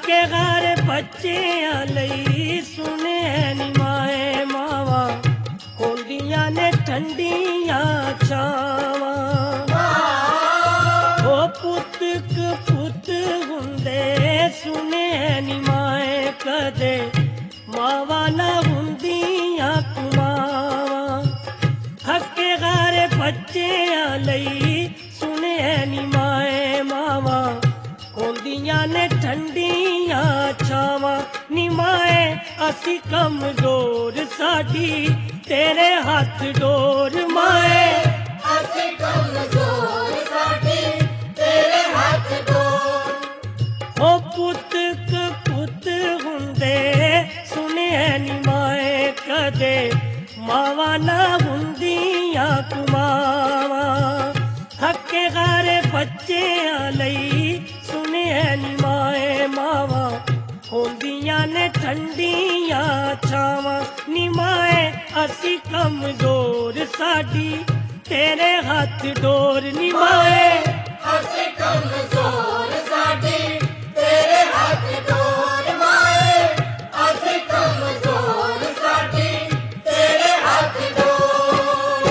थके गारे बच्चियां लई सुने नी माए मावा होंदियां ने ठंडियां छावां ओ पुत पुत हुंदे सुने नी माए कदे मावा ना हुंदियां कुमावां थके गारे बच्चियां लई सुने नी माए मावा होंदियां ने ठंडियां छावां नी माए असी कमजोर साडी तेरे हाथ डोर माए असी कमजोर साडी तेरे हाथ डोर ओ पुत हुंदे सुने नी माए कदे मावा ना हुंदियां कुमावा थके गारे बच्चियां लई सुने नी माए मावा होंदियां ने ठंडियां छावां नी माए असी कमजोर साडी तेरे हाथ डोर नी माए असी कमजोर साडी तेरे हाथ डोर माए असी कमजोर साडी तेरे हाथ डोर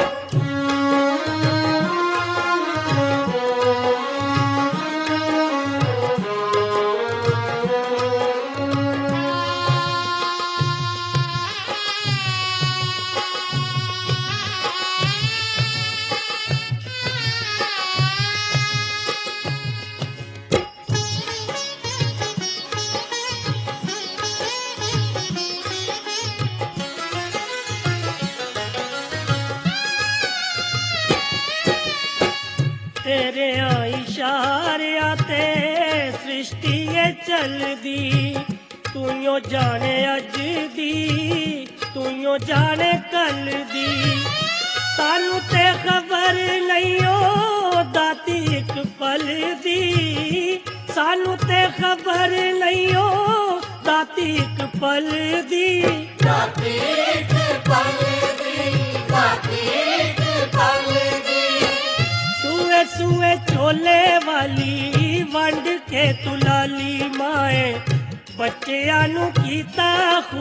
तेरे इशारिया ते सृष्टि चलदी तू यो जाने अज दी तू यो जाने कल दी सानू ते खबर नहियो दाती एक पल दी सानू ते खबर नहियो दाती एक पल दी दाती एक पल दी दाती एक पल दी सुए सुए चोले वाली वंड के तुलाली माए बच्चियां नू कीता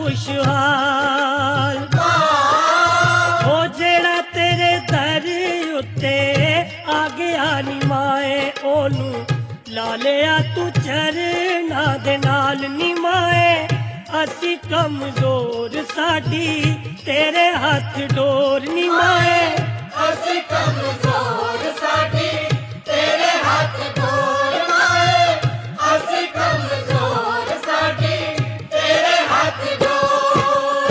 खुशहाल ओ जेड़ा तेरे दर उत्ते आ गया नी माए ओनू ला लिया तू चरना दे नाल नी माए असी कमजोर साडी तेरे हाथ डोर नी माए असी कमजोर साडी तेरे हाथ डोर माए असी कमजोर साडी तेरे हाथ डोर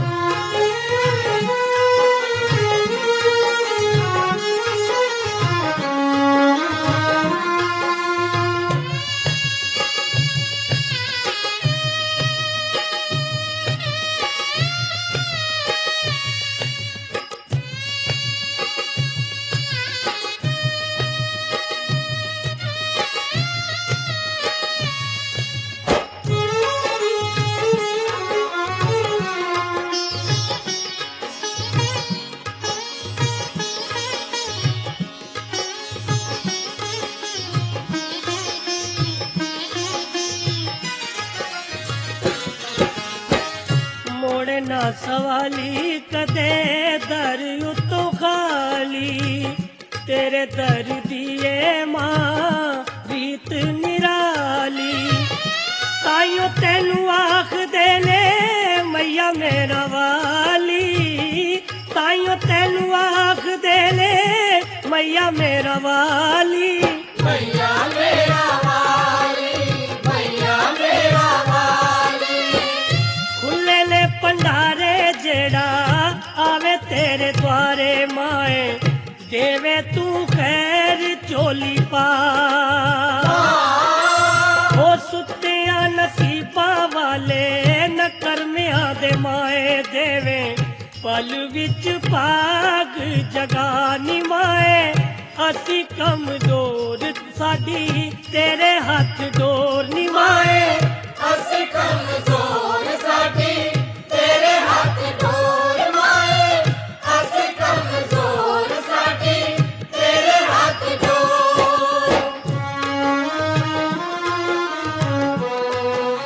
ना सवाली कदे दर उतो खाली तेरे दर दिए मां रीत निराली ताइयों तेनू आख दे ने मैया मेरा वाली ताइयों तेनू आख दे ने मैया मेरा वाली मैया मेरा वाली मैया मेरा वाली खुले ले भंडारे जेड़ा आवे तेरे द्वारे माए देवे तू खैर चोली पा ओ सुत्तिया नसीबा वाले न करमिया दे माए देवे पल विच भाग जगानी माए असी कमजोर साडी तेरे हाथ डोर नी माए असी कमजोर साडी तेरे हाथ डोर माए असी कमजोर साडी तेरे हाथ डोर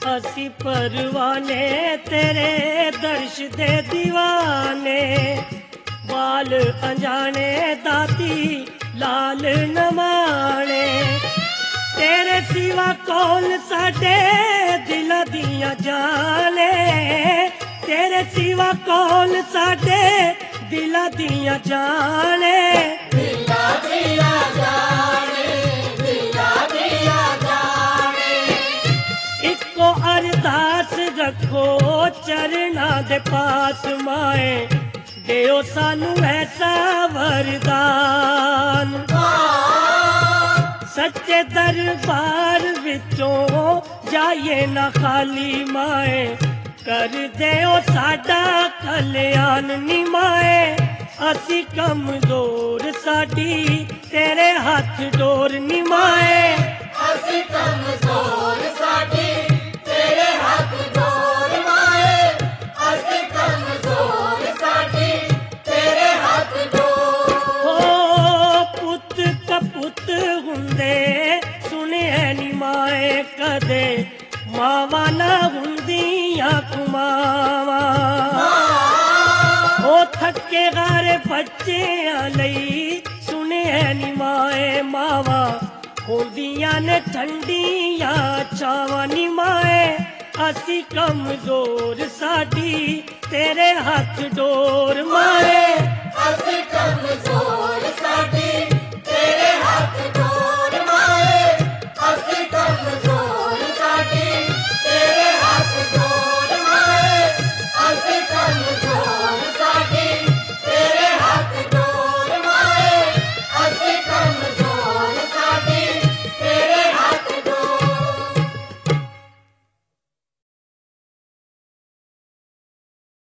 असी परवाने तेरे दर्श दे दीवाने बाल अजाने दाती लाल नमाने तेरे सिवा कौन साडे दिल दियां जाने तेरे सिवा कौन साडे दिल दियां जाने दिला दिया जाने दिला दिया जाने इको अरदास रखो चरना दे पास माए देओ सानू ऐसा वरदान सच्चे दरबार विचों जाइए ना खाली माए कर देओ साडा कल्याण नी माए असी कमजोर साडी तेरे हाथ डोर नी माए असी कमजोर साडी तेरे हाथ डोर माए असी कमजोर साडी तेरे हाथ डोर हो पुत कपुत हुंदे सुने नी माए कदे मावा ना हुंदियां कुमावा ओ थके गारे बच्चियां लई सुने नी माए मावा होंदियां ने ठंडियां छावां नी माए असी कमजोर साडी तेरे हाथ डोर माए असी कमजोर